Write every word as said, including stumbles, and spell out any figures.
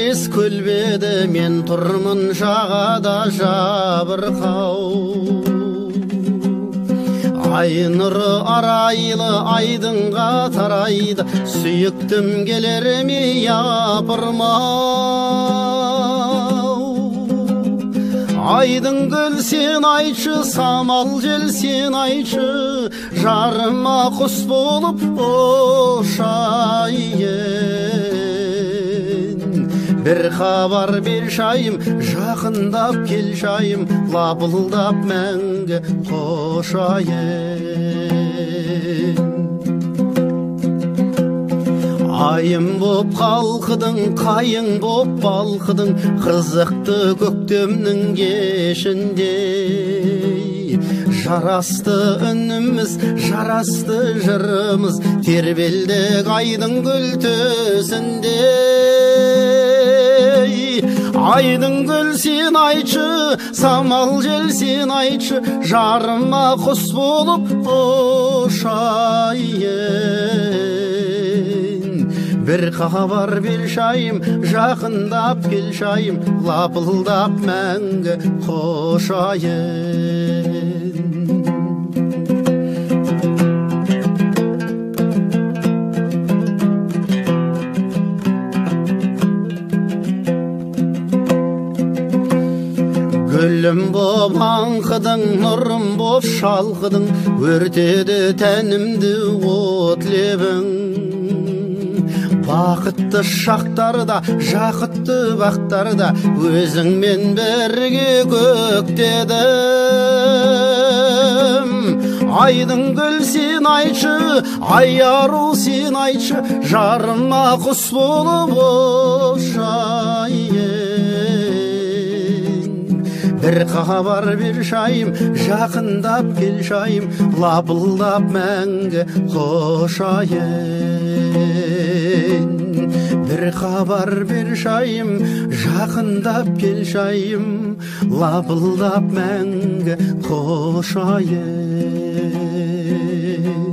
ес көлбеді, мен тұрмын жағада жабырқау. Ай нұры арайлы айдынға тарайды, сүйіктім келер ме япырмау. Айдың гүл сен айтшы, самал жел сен айтшы, жарыма құс болып ұшайын. Bir xabar bir şayım, жақындап кел шайым, лапылдап мәңгі қошайын. Айым боп қалқыдың, қайың боп балқыдың, қызықты көктемнің кешінде. Жарасты үніміз, жарасты жырымыз, тербелдік айдың гүл төсінде. Айдың гүл сен айтшы, самал жел сен айтшы, жарыма құс болып ұшайын. Bir xabar bir şayım, жақындап кел шайым, лапылдап мәңгі қошайын. Gülüm boп аңқыдың, нұрым боп шалқыдың, өртеді тәнімді от лебің. Бақытты шақтарда, жақытты бақтарда, өзіңмен бірге көктедім. Айдың гүл сен айтшы, ай ару сен айтшы, жарыма құс болып ұшайын. Bir xabar bir şayım, жақындап кел шайым, лапылдап мәңгі қошайын. Bir xabar bir şayım, жақындап кел шайым, лапылдап мәңгі қошайын.